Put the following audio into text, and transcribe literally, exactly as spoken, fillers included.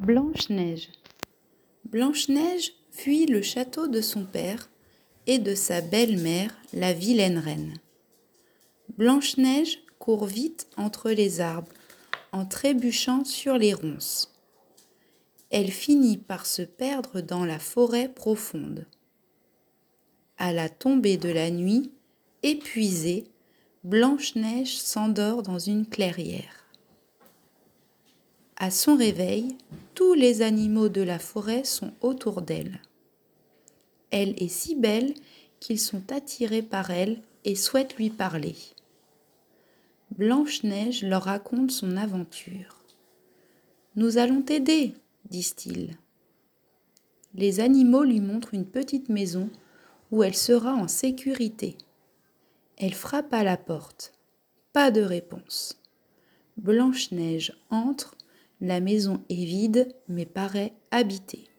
Blanche-Neige. Blanche-Neige fuit le château de son père et de sa belle-mère, la vilaine reine. Blanche-Neige court vite entre les arbres en trébuchant sur les ronces. Elle finit par se perdre dans la forêt profonde. À la tombée de la nuit, épuisée, Blanche-Neige s'endort dans une clairière. À son réveil, tous les animaux de la forêt sont autour d'elle. Elle est si belle qu'ils sont attirés par elle et souhaitent lui parler. Blanche-Neige leur raconte son aventure. « Nous allons t'aider, disent-ils. Les animaux lui montrent une petite maison où elle sera en sécurité. Elle frappe à la porte. Pas de réponse. Blanche-Neige entre. La maison est vide mais paraît habitée.